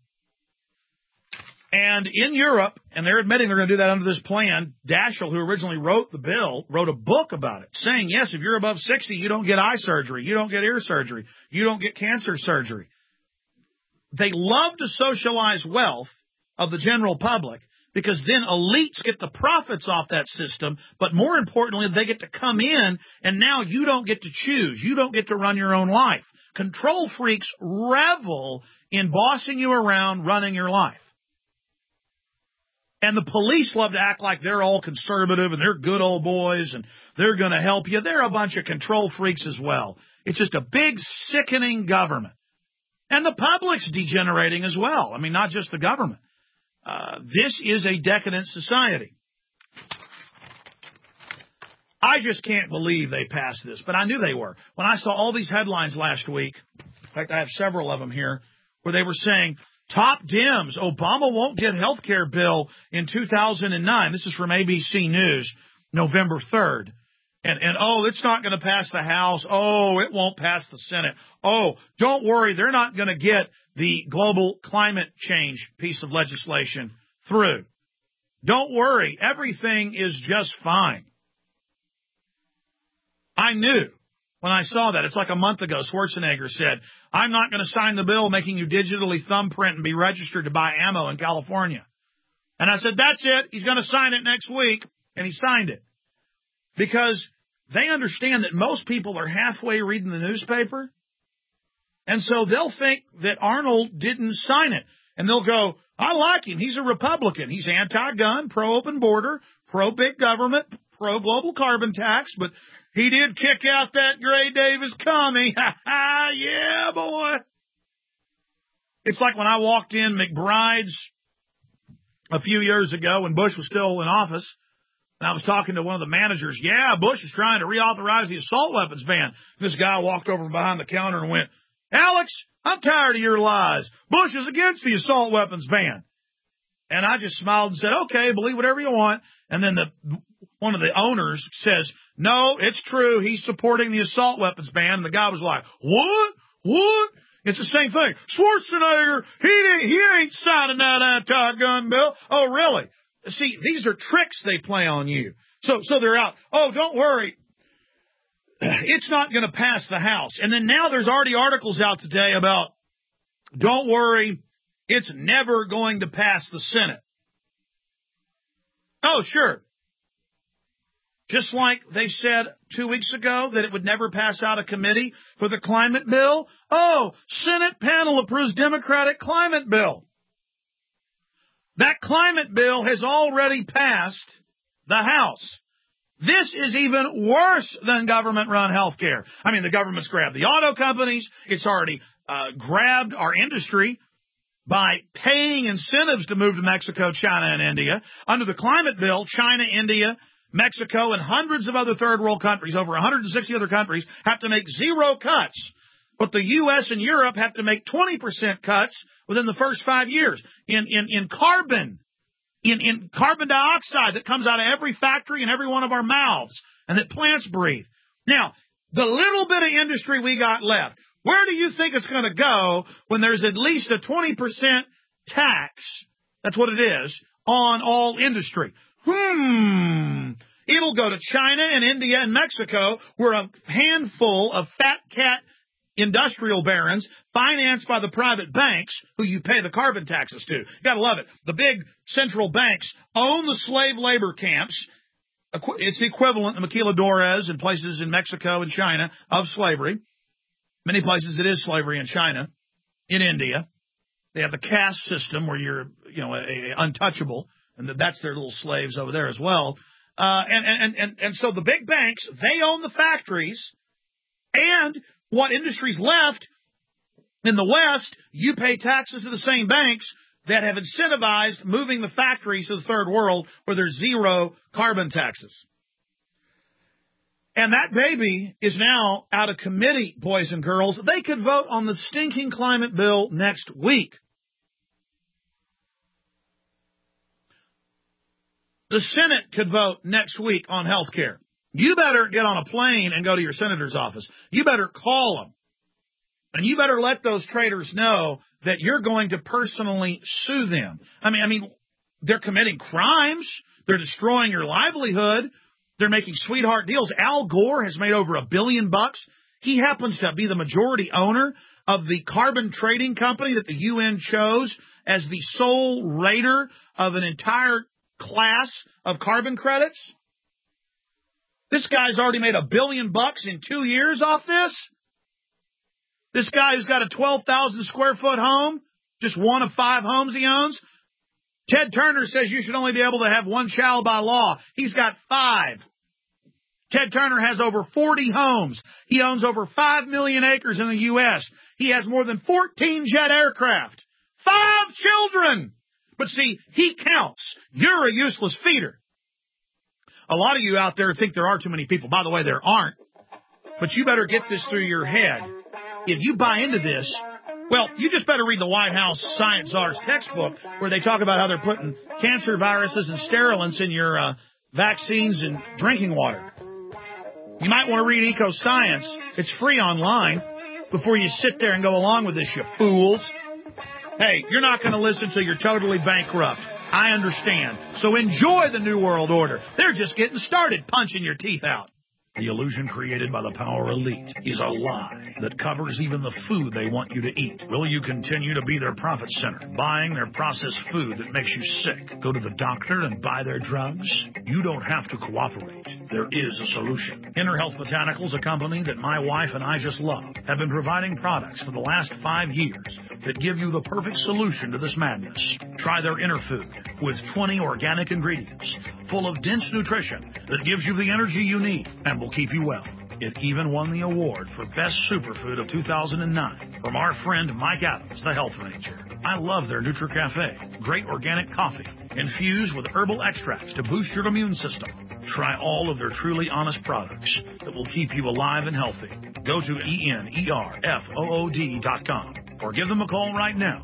And in Europe, and they're admitting they're going to do that under this plan, Daschle, who originally wrote the bill, wrote a book about it, saying, yes, if you're above 60, you don't get eye surgery, you don't get ear surgery, you don't get cancer surgery. They love to socialize wealth of the general public because then elites get the profits off that system, but more importantly, they get to come in, and now you don't get to choose. You don't get to run your own life. Control freaks revel in bossing you around, running your life. And the police love to act like they're all conservative and they're good old boys and they're going to help you. They're a bunch of control freaks as well. It's just a big, sickening government. And the public's degenerating as well. I mean, not just the government. This is a decadent society. I just can't believe they passed this, but I knew they were. When I saw all these headlines last week, in fact, I have several of them here, where they were saying, top Dems, Obama won't get health care bill in 2009. This is from ABC News, November 3rd. And oh, it's not going to pass the House. Oh, it won't pass the Senate. Oh, don't worry, they're not going to get the global climate change piece of legislation through. Don't worry, everything is just fine. I knew when I saw that. It's like a month ago, Schwarzenegger said, I'm not going to sign the bill making you digitally thumbprint and be registered to buy ammo in California. And I said, that's it. He's going to sign it next week. And he signed it. Because they understand that most people are halfway reading the newspaper. And so they'll think that Arnold didn't sign it. And they'll go, I like him. He's a Republican. He's anti-gun, pro-open border, pro-big government, pro-global carbon tax, but he did kick out that Gray Davis commie. Yeah, boy. It's like when I walked in McBride's a few years ago when Bush was still in office, and I was talking to one of the managers. Yeah, Bush is trying to reauthorize the assault weapons ban. This guy walked over from behind the counter and went, Alex, I'm tired of your lies. Bush is against the assault weapons ban. And I just smiled and said, okay, believe whatever you want. And then one of the owners says, no, it's true. He's supporting the assault weapons ban. And the guy was like, what? It's the same thing. Schwarzenegger, he ain't signing that anti-gun bill. Oh, really? See, these are tricks they play on you. So they're out. Oh, don't worry. It's not going to pass the House. And then now there's already articles out today about, don't worry, it's never going to pass the Senate. Oh, sure. Just like they said 2 weeks ago that it would never pass out of committee for the climate bill. Oh, Senate panel approves Democratic climate bill. That climate bill has already passed the House. This is even worse than government-run health care. I mean, the government's grabbed the auto companies. It's already grabbed our industry by paying incentives to move to Mexico, China, and India. Under the climate bill, China, India, Mexico, and hundreds of other third-world countries, over 160 other countries, have to make zero cuts. But the U.S. and Europe have to make 20% cuts within the first 5 years in carbon. In carbon dioxide that comes out of every factory and every one of our mouths and that plants breathe. Now, the little bit of industry we got left, where do you think it's going to go when there's at least a 20% tax, that's what it is, on all industry? It'll go to China and India and Mexico, where a handful of fat cat industrial barons financed by the private banks who you pay the carbon taxes to. You gotta love it. The big central banks own the slave labor camps. It's the equivalent of maquiladores in places in Mexico and China of slavery. Many places it is slavery in China. In India, they have the caste system where you're, untouchable, and that's their little slaves over there as well. And so the big banks, they own the factories, and what industry's left in the West, you pay taxes to the same banks that have incentivized moving the factories to the third world where there's zero carbon taxes. And that baby is now out of committee, boys and girls. They could vote on the stinking climate bill next week. The Senate could vote next week on health care. You better get on a plane and go to your senator's office. You better call them. And you better let those traitors know that you're going to personally sue them. I mean, they're committing crimes. They're destroying your livelihood. They're making sweetheart deals. Al Gore has made over $1 billion. He happens to be the majority owner of the carbon trading company that the UN chose as the sole rater of an entire class of carbon credits. This guy's already made $1 billion in 2 years off this. This guy who's got a 12,000 square foot home, just one of 5 homes he owns. Ted Turner says you should only be able to have 1 child by law. He's got 5. Ted Turner has over 40 homes. He owns over 5 million acres in the U.S. He has more than 14 jet aircraft. 5 children. But see, he counts. You're a useless feeder. A lot of you out there think there are too many people. By the way, there aren't. But you better get this through your head. If you buy into this, well, you just better read the White House Science Czar's textbook where they talk about how they're putting cancer viruses and sterilants in your vaccines and drinking water. You might want to read Eco Science. It's free online before you sit there and go along with this, you fools. Hey, you're not going to listen till you're totally bankrupt. I understand. So enjoy the New World Order. They're just getting started punching your teeth out. The illusion created by the power elite is a lie that covers even the food they want you to eat. Will you continue to be their profit center, buying their processed food that makes you sick? Go to the doctor and buy their drugs? You don't have to cooperate. There is a solution. Inner Health Botanicals, a company that my wife and I just love, have been providing products for the last 5 years that give you the perfect solution to this madness. Try their Inner Food with 20 organic ingredients, full of dense nutrition that gives you the energy you need and will keep you well. It even won the award for Best Superfood of 2009 from our friend Mike Adams, the Health Ranger. I love their NutriCafe, great organic coffee, infused with herbal extracts to boost your immune system. Try all of their truly honest products that will keep you alive and healthy. Go to ENERFOOD.com or give them a call right now,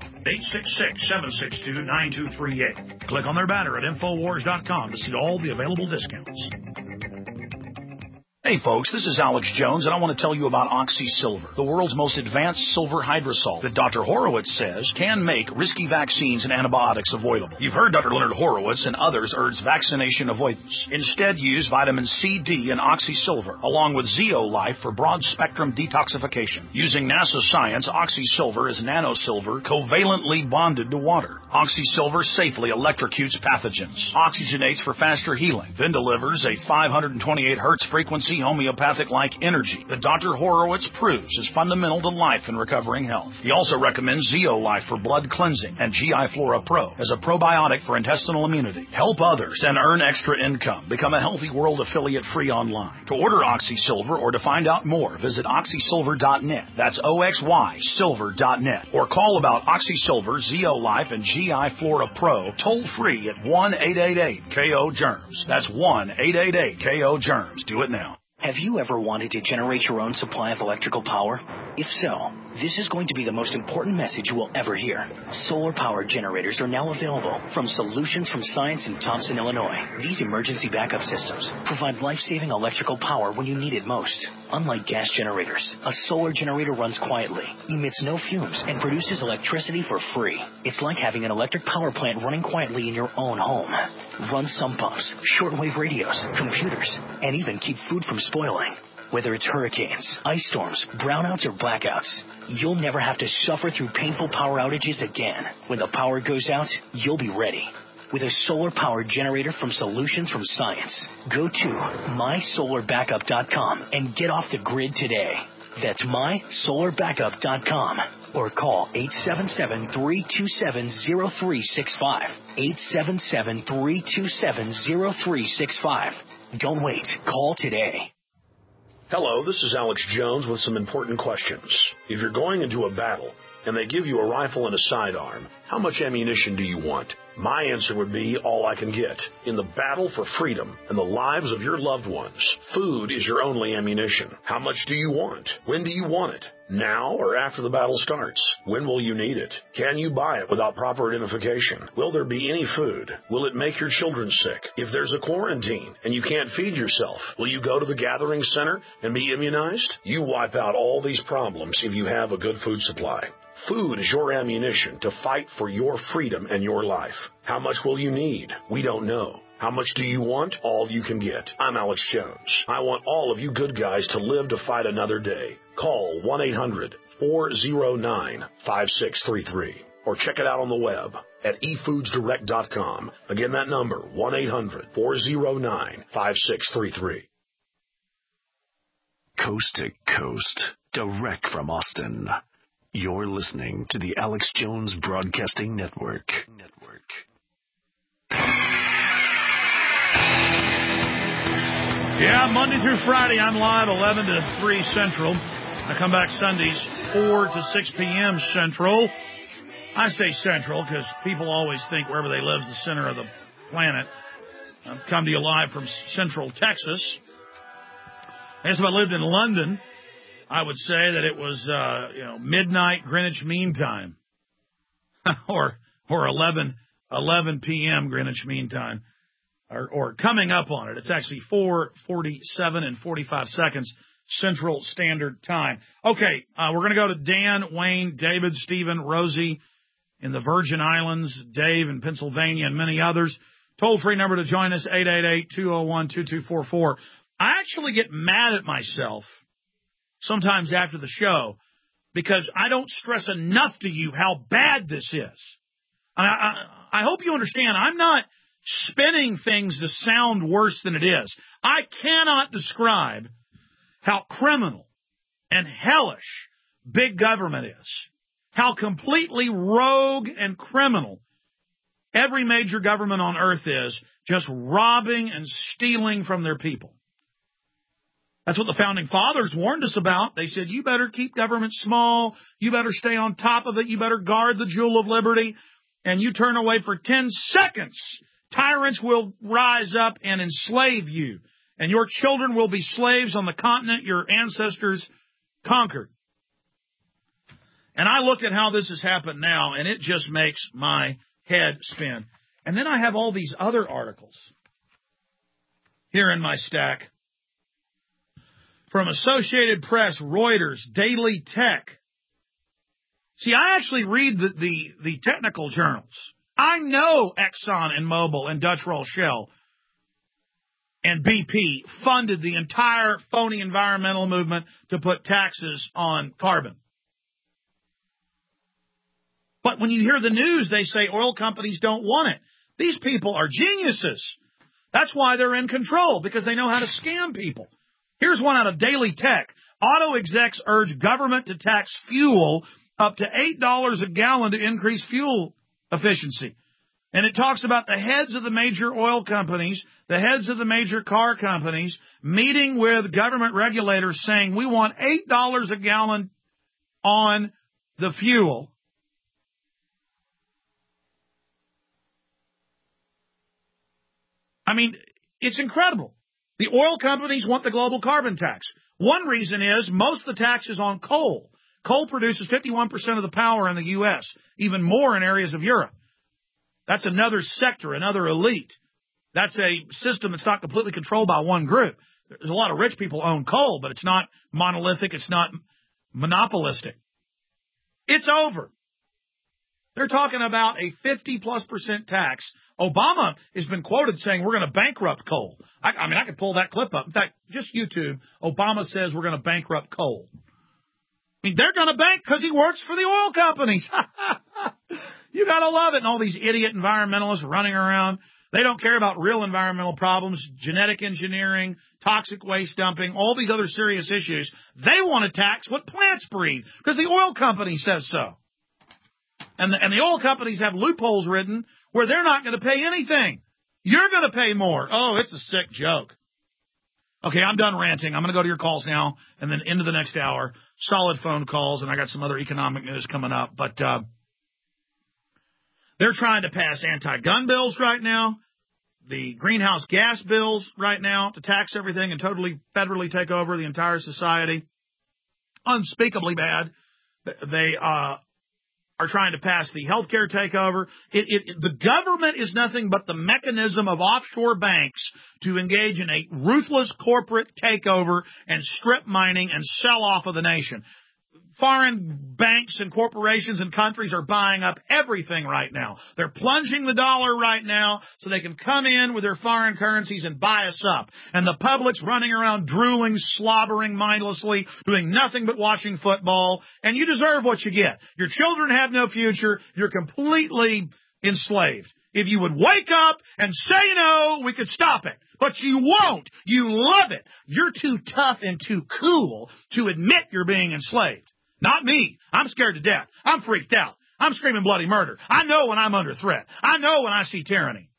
866-762-9238. Click on their banner at Infowars.com to see all the available discounts. Hey folks, this is Alex Jones, and I want to tell you about OxySilver, the world's most advanced silver hydrosol that Dr. Horowitz says can make risky vaccines and antibiotics avoidable. You've heard Dr. Leonard Horowitz and others urge vaccination avoidance. Instead, use vitamin C, D, and OxySilver, along with Zeolife for broad-spectrum detoxification. Using NASA science, OxySilver is nanosilver covalently bonded to water. OxySilver safely electrocutes pathogens, oxygenates for faster healing, then delivers a 528 Hz frequency homeopathic-like energy that Dr. Horowitz proves is fundamental to life and recovering health. He also recommends Zeolife for blood cleansing and GI Flora Pro as a probiotic for intestinal immunity. Help others and earn extra income. Become a Healthy World affiliate free online. To order OxySilver or to find out more, visit oxysilver.net. That's OXYsilver.net. Or call about OxySilver, Zeolife, and GI Flora Pro toll free at 1-888-KO-GERMS. That's 1-888-KO-GERMS. Do it now. Have you ever wanted to generate your own supply of electrical power? If so, this is going to be the most important message you will ever hear. Solar power generators are now available from Solutions from Science in Thompson, Illinois. These emergency backup systems provide life-saving electrical power when you need it most. Unlike gas generators, a solar generator runs quietly, emits no fumes, and produces electricity for free. It's like having an electric power plant running quietly in your own home. Run sump pumps, shortwave radios, computers, and even keep food from spoiling. Whether it's hurricanes, ice storms, brownouts, or blackouts, you'll never have to suffer through painful power outages again. When the power goes out, you'll be ready. With a solar power generator from Solutions from Science. Go to mysolarbackup.com and get off the grid today. That's mysolarbackup.com. Or call 877-327-0365. 877-327-0365. Don't wait. Call today. Hello, this is Alex Jones with some important questions. If you're going into a battle and they give you a rifle and a sidearm, how much ammunition do you want? My answer would be all I can get. In the battle for freedom and the lives of your loved ones, food is your only ammunition. How much do you want? When do you want it? Now or after the battle starts? When will you need it? Can you buy it without proper identification? Will there be any food? Will it make your children sick? If there's a quarantine and you can't feed yourself, will you go to the gathering center and be immunized? You wipe out all these problems if you have a good food supply. Food is your ammunition to fight for your freedom and your life. How much will you need? We don't know. How much do you want? All you can get. I'm Alex Jones. I want all of you good guys to live to fight another day. Call 1-800-409-5633 or check it out on the web at efoodsdirect.com. Again, that number, 1-800-409-5633. Coast to coast, direct from Austin. You're listening to the Alex Jones Broadcasting Network. Yeah, Monday through Friday, I'm live 11 to 3 Central. I come back Sundays 4 to 6 p.m. Central. I say Central because people always think wherever they live is the center of the planet. I've come to you live from Central Texas. I guess if I lived in London, I would say that it was, midnight Greenwich Mean Time, or 11 p.m. Greenwich Mean Time, or coming up on it. It's actually 4:47 and 45 seconds Central Standard Time. Okay, we're going to go to Dan, Wayne, David, Stephen, Rosie in the Virgin Islands, Dave in Pennsylvania, and many others. Toll-free number to join us, 888-201-2244. I actually get mad at myself sometimes after the show because I don't stress enough to you how bad this is. I hope you understand, I'm not spinning things to sound worse than it is. I cannot describe how criminal and hellish big government is, how completely rogue and criminal every major government on earth is, just robbing and stealing from their people. That's what the Founding Fathers warned us about. They said, you better keep government small. You better stay on top of it. You better guard the jewel of liberty. And you turn away for 10 seconds, tyrants will rise up and enslave you. And your children will be slaves on the continent your ancestors conquered. And I look at how this has happened now, and it just makes my head spin. And then I have all these other articles here in my stack. From Associated Press, Reuters, Daily Tech. See, I actually read the technical journals. I know Exxon and Mobil and Dutch Roll Shell and BP funded the entire phony environmental movement to put taxes on carbon. But when you hear the news, they say oil companies don't want it. These people are geniuses. That's why they're in control, because they know how to scam people. Here's one out of Daily Tech. Auto execs urge government to tax fuel up to $8 a gallon to increase fuel efficiency. And it talks about the heads of the major oil companies, the heads of the major car companies, meeting with government regulators saying we want $8 a gallon on the fuel. I mean, it's incredible. The oil companies want the global carbon tax. One reason is most of the tax is on coal. Coal produces 51% of the power in the U.S., even more in areas of Europe. That's another sector, another elite. That's a system that's not completely controlled by one group. There's a lot of rich people own coal, but it's not monolithic. It's not monopolistic. It's over. They're talking about a 50+% tax. Obama has been quoted saying we're going to bankrupt coal. I could pull that clip up. In fact, just YouTube, Obama says we're going to bankrupt coal. I mean, they're going to bank because he works for the oil companies. You got to love it. And all these idiot environmentalists running around. They don't care about real environmental problems, genetic engineering, toxic waste dumping, all these other serious issues. They want to tax what plants breathe because the oil company says so. And the oil companies have loopholes written where they're not going to pay anything. You're going to pay more. Oh, it's a sick joke. Okay, I'm done ranting. I'm going to go to your calls now and then into the next hour. Solid phone calls, and I got some other economic news coming up. But they're trying to pass anti-gun bills right now, the greenhouse gas bills right now to tax everything and totally federally take over the entire society. Unspeakably bad. They are trying to pass the healthcare takeover. The government is nothing but the mechanism of offshore banks to engage in a ruthless corporate takeover and strip mining and sell off of the nation. Foreign banks and corporations and countries are buying up everything right now. They're plunging the dollar right now so they can come in with their foreign currencies and buy us up. And the public's running around drooling, slobbering mindlessly, doing nothing but watching football. And you deserve what you get. Your children have no future. You're completely enslaved. If you would wake up and say no, we could stop it. But you won't. You love it. You're too tough and too cool to admit you're being enslaved. Not me. I'm scared to death. I'm freaked out. I'm screaming bloody murder. I know when I'm under threat. I know when I see tyranny.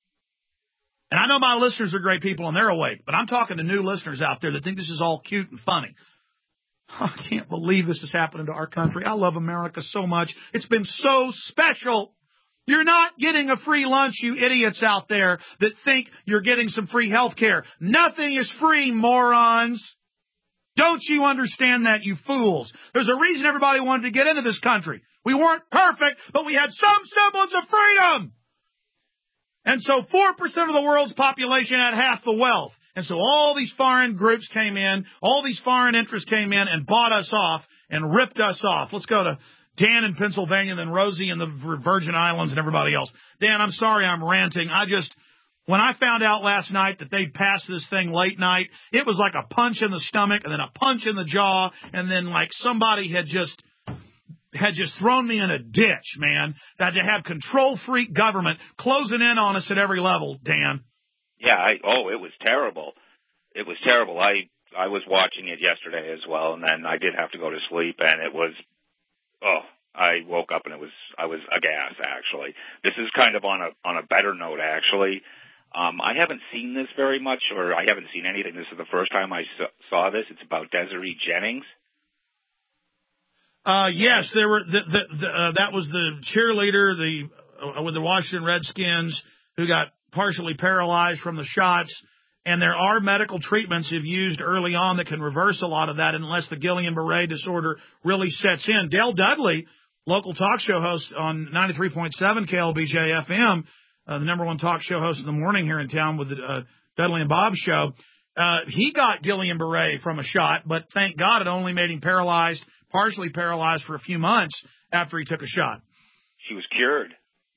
And I know my listeners are great people and they're awake, but I'm talking to new listeners out there that think this is all cute and funny. I can't believe this is happening to our country. I love America so much. It's been so special. You're not getting a free lunch, you idiots out there that think you're getting some free health care. Nothing is free, morons. Don't you understand that, you fools? There's a reason everybody wanted to get into this country. We weren't perfect, but we had some semblance of freedom. And so 4% of the world's population had half the wealth. And so all these foreign groups came in, all these foreign interests came in and bought us off and ripped us off. Let's go to Dan in Pennsylvania, then Rosie in the Virgin Islands and everybody else. Dan, I'm sorry I'm ranting. When I found out last night that they'd passed this thing late night, it was like a punch in the stomach and then a punch in the jaw and then like somebody had just thrown me in a ditch, man. That to have control freak government closing in on us at every level, Dan. Yeah, it was terrible. It was terrible. I was watching it yesterday as well, and then I did have to go to sleep, and it was, I woke up and I was aghast, actually. This is kind of on a better note, actually. I haven't seen this very much, or I haven't seen anything. This is the first time I saw this. It's about Desiree Jennings. Yes, there were. That was the cheerleader, with the Washington Redskins, who got partially paralyzed from the shots. And there are medical treatments if used early on that can reverse a lot of that, unless the Guillain-Barré disorder really sets in. Dale Dudley, local talk show host on 93.7 KLBJ FM. The number one talk show host in the morning here in town with the Dudley and Bob show. He got Guillain-Barré from a shot, but thank God it only made him paralyzed, partially paralyzed for a few months after he took a shot. She was cured.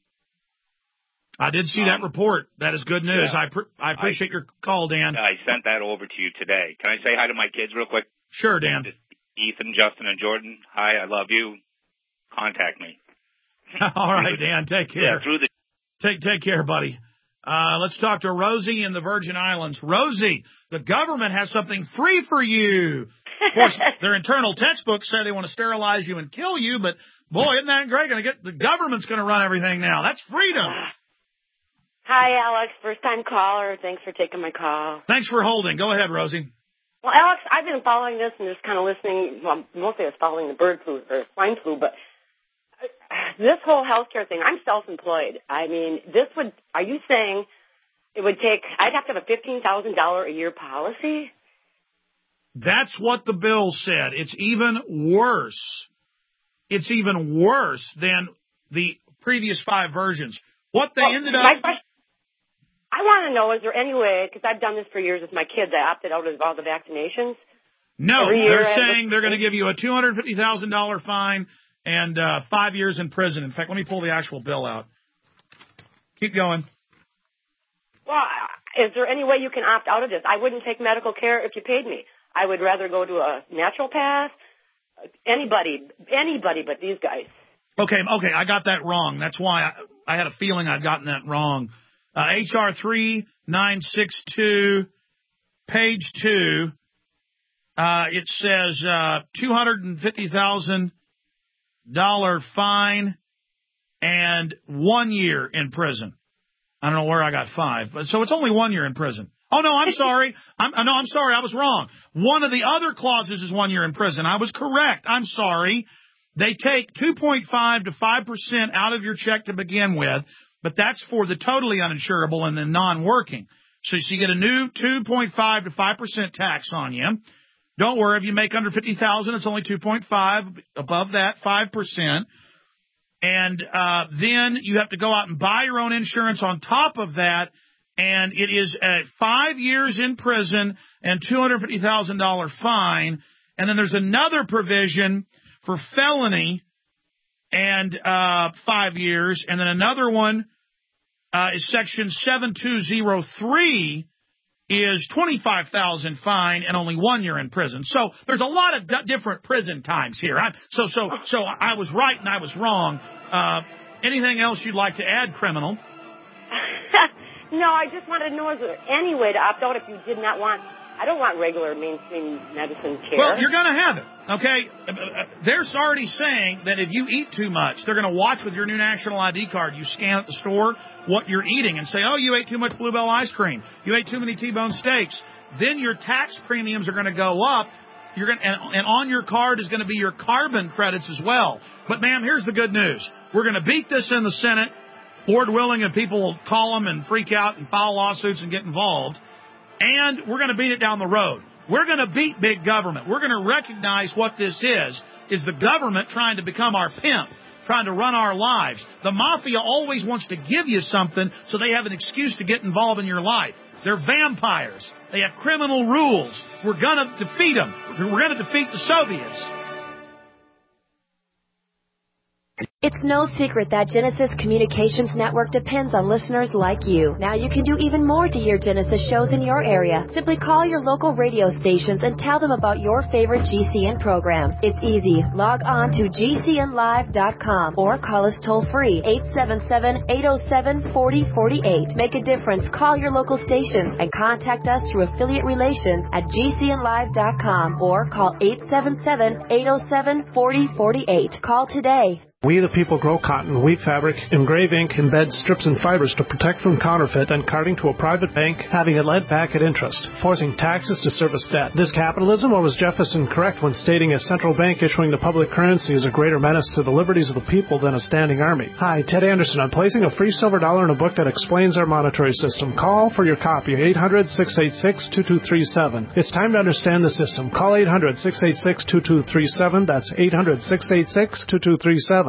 I did see that report. That is good news. Yeah. I appreciate your call, Dan. I sent that over to you today. Can I say hi to my kids real quick? Sure, Dan. Ethan, Justin, and Jordan. Hi, I love you. Contact me. All right, Dan. Take care. Yeah, through the... Take care, buddy. Let's talk to Rosie in the Virgin Islands. Rosie, the government has something free for you. Of course, their internal textbooks say they want to sterilize you and kill you, but boy, isn't that great? The government's going to run everything now. That's freedom. Hi, Alex. First-time caller. Thanks for taking my call. Thanks for holding. Go ahead, Rosie. Well, Alex, I've been following this and just kind of listening. Well, mostly I was following the bird flu or swine flu, but this whole healthcare thing, I'm self-employed. I mean, are you saying it would take, I'd have to have a $15,000 a year policy? That's what the bill said. It's even worse. It's even worse than the previous 5 versions. What they ended up... I want to know, is there any way, because I've done this for years with my kids, I opted out of all the vaccinations. No, they're saying they're going to give you a $250,000 fine and 5 years in prison. In fact, let me pull the actual bill out. Keep going. Well, is there any way you can opt out of this? I wouldn't take medical care if you paid me. I would rather go to a naturopath, anybody but these guys. Okay, I got that wrong. That's why I had a feeling I'd gotten that wrong. H.R. 3962, page 2, it says $250,000 fine and 1 year in prison. I don't know where I got 5, but so it's only 1 year in prison. Oh, no, I'm sorry. I'm sorry. I was wrong. One of the other clauses is 1 year in prison. I was correct. I'm sorry. They take 2.5 to 5% out of your check to begin with, but that's for the totally uninsurable and the non-working. So you get a new 2.5 to 5% tax on you. Don't worry, if you make under $50,000, it's only 2.5. Above that, 5%. And then you have to go out and buy your own insurance on top of that, and it is 5 years in prison and $250,000 fine. And then there's another provision for felony and 5 years, and then another one is Section 7203 is $25,000 fine and only 1 year in prison. So there's a lot of different prison times here. So I was right and I was wrong. Anything else you'd like to add, criminal? No, I just wanted to know, is there any way to opt out if you did not want... I don't want regular mainstream medicine care. Well, you're going to have it, okay? They're already saying that if you eat too much, they're going to watch with your new national ID card. You scan at the store what you're eating and say, oh, you ate too much Bluebell ice cream. You ate too many T-bone steaks. Then your tax premiums are going to go up. And on your card is going to be your carbon credits as well. But, ma'am, here's the good news. We're going to beat this in the Senate, Lord willing, and people will call them and freak out and file lawsuits and get involved. And we're going to beat it down the road. We're going to beat big government. We're going to recognize what this is the government trying to become our pimp, trying to run our lives. The mafia always wants to give you something so they have an excuse to get involved in your life. They're vampires. They have criminal rules. We're going to defeat them. We're going to defeat the Soviets. It's no secret that Genesis Communications Network depends on listeners like you. Now you can do even more to hear Genesis shows in your area. Simply call your local radio stations and tell them about your favorite GCN programs. It's easy. Log on to GCNlive.com or call us toll-free, 877-807-4048. Make a difference. Call your local stations and contact us through affiliate relations at GCNlive.com or call 877-807-4048. Call today. We the people grow cotton, weave fabric, engrave ink, embed strips and fibers to protect from counterfeit and carting to a private bank, having it lent back at interest, forcing taxes to service debt. This capitalism, or was Jefferson correct when stating a central bank issuing the public currency is a greater menace to the liberties of the people than a standing army? Hi, Ted Anderson. I'm placing a free silver dollar in a book that explains our monetary system. Call for your copy, 800-686-2237. It's time to understand the system. Call 800-686-2237. That's 800-686-2237.